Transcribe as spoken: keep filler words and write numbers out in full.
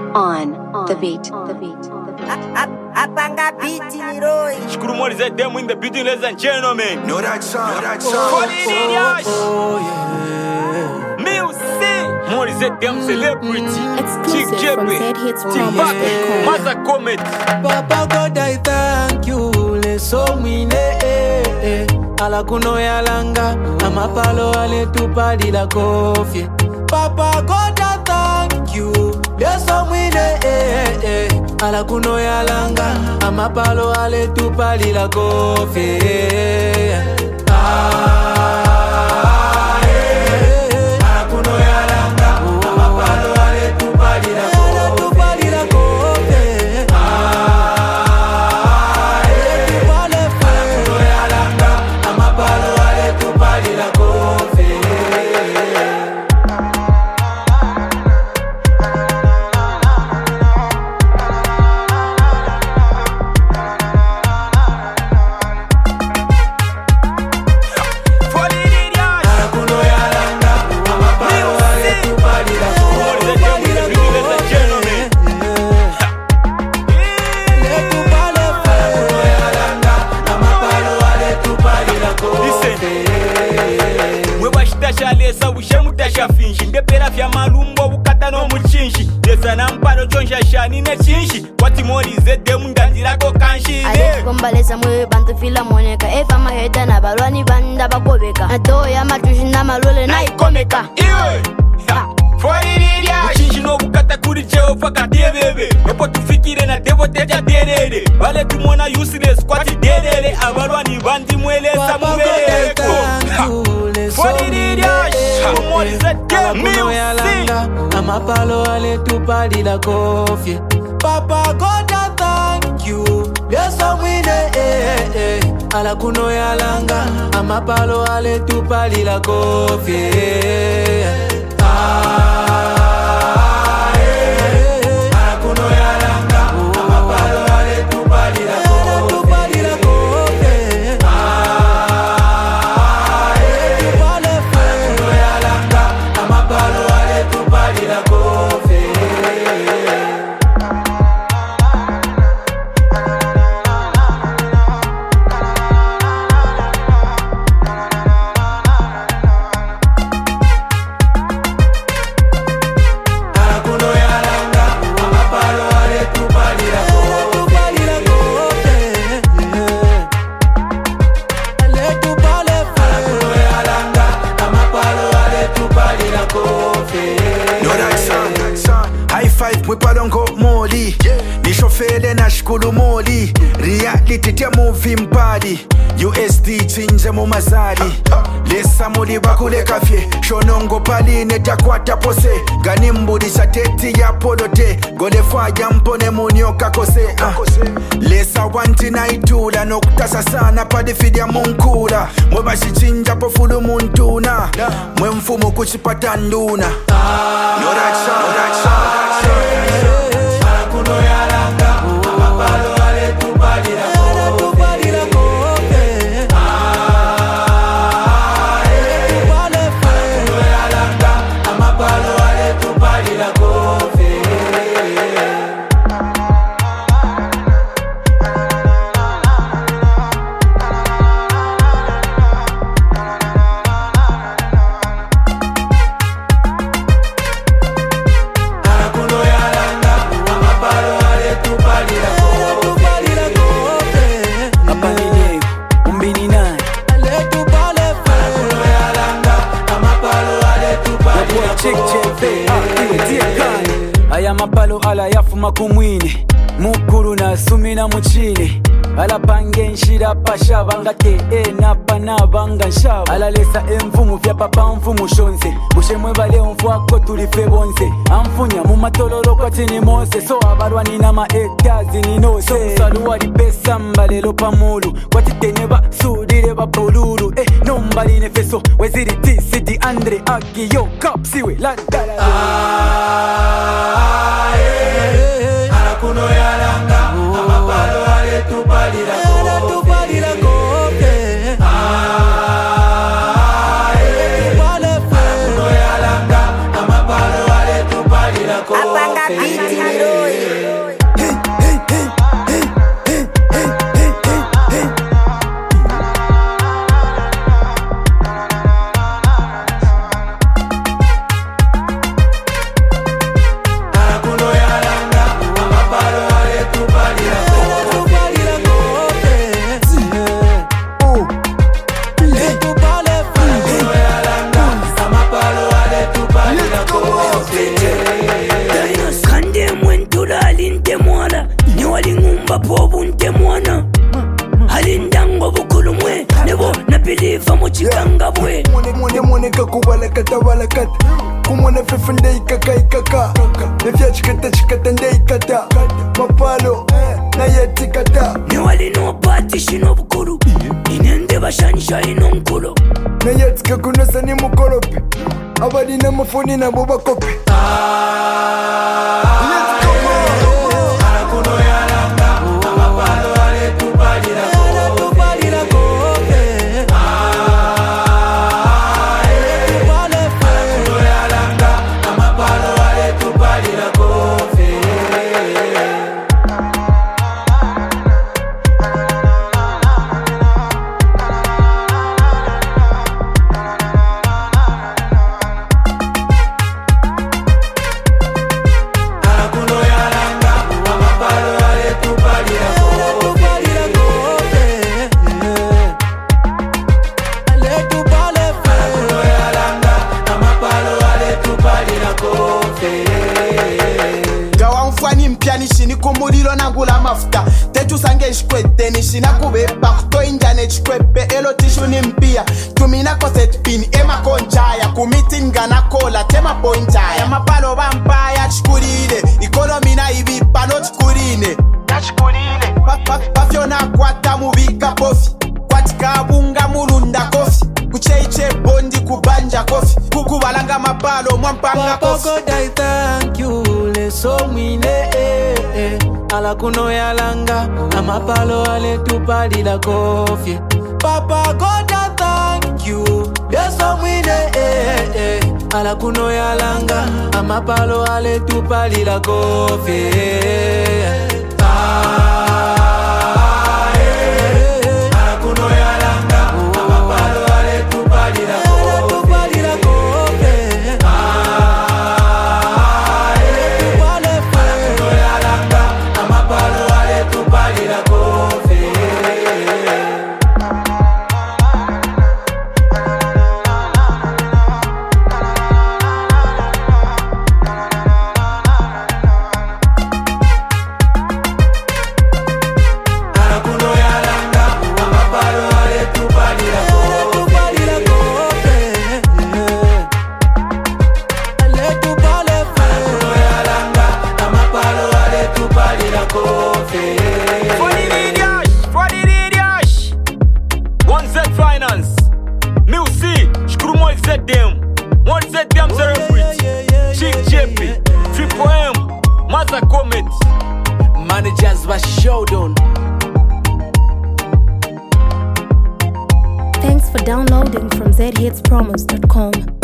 on the beat. The beat. The beat. Apanga beat Leroy. Shukuru Mori Z demo in the beat, ladies and gentlemen. Know that song, know that song. For the idiot. Oh, yeah. Music. Mori Z demo celebrity. Exclusive from Z Hits Promos dot com. Maza Comet. Papa God, I thank you. Le somine eh eh. Ala kuno ya langa. Amapalo ale tupadi la kofi. Papa God, I thank you. Le somine eh eh. Ala kuno ya langa. Amapalo ale tupadi la kofi. Ah. Lesa ushemu tasha finshi ndepera vya malumbo ukata no muchinshi lesa namparo chonja shani ne chinshi wati Mori Z demo ndandirako kanshi Kombalesa mwe bantu fila moneka Efa maheda na balwani banda bakobeka Natoya matushi na malole na ikomeka Iwe Foiriria Uchinshi no bukata kuri cheo faka debebe Epo tufikire na devo teja derere Wale tumona useless kwati derere Abalwani bandi mwelesa mweleko Foiriria Mori Z demo Amapalo ale tupadi la kofi. Papa God, I thank you. Yes, I'm with it, eh, eh. Ala kuno ya langa. Amapalo ale tupadi la kofi. Ah. Mwipadongo moli Nishofele na shkulu moli Reality tia movie mpadi U S D chinje mu mazari Lesa muli bakule kafye Shonongo pali neta kwata pose Ganimbudi shateti ya polote Gole faya mpone munyoka kose uh. Lesa wanti na itula Nokutasa sana padi fidia munkula Mwebashi chinja po fulu muntuna Mwe mfumu kuchipata nduna ah. No that song, no that song Aya mapalo ala yafuma kumwine Mukuru na sumina muchine Ala pange nshira pasha bangate E napa na banga nshaba Ala lesa emfumu vya papa mfumu shonse Bushemwe vale mfuako tulife bonse Amfunya mumatoloro kwa tini monse So abarwani na maektazi ninose So usaluwa di pesa mbalelo pamulu Kwa titeneba sudire ba polulu Eh nombali nefeso Weziri ti siti andre aki yo kapsiwe la da da ah, eh, eh, ala kuno ya langa Amapalo ale tupali la kofe ah, eh, ala kuno ya langa Amapalo ale tupali la kofe biti Leroy. Bobu nte mwana Halindango bukulu mwe Nebo napiliva mochikanga bwe Mwone mwone mwone kakubala kata wala kata Kumwana fefe ndei kaka ikaka Nefya chikata chikata ndei kata Mapalo na yeti kata Niwali no pati shino bukulu Inende bashanisha ino nkulo Na yeti kakunasa ni mukoropi Abadi na mafoni na boba kopi Let's go nishini kumulilo nangula mafuta tetu sange shikwete nishina kubeba kutoinjane chikwepe elo tishu ni mpia tumina koset pini ema konchaya kumitinga na kola tema poinchaya mapalo vampaya chikurire ikonomi na ibipa no chikurine na chikurine pafyo na kwata muvika pofi kwatikabunga mulunda kofi kucheiche bondi kubanja kofi kukuvalanga mapalo mwampanga kofi Papa God I thank you leso mwine eh, eh. Ala kuno yalanga amapalo ale tupali la kofi Papa God I thank you leso mwine eh, eh. Ala kuno yalanga amapalo ale tupali la kofi ah. Managers was showdown. Thanks for downloading from z hits promos dot com.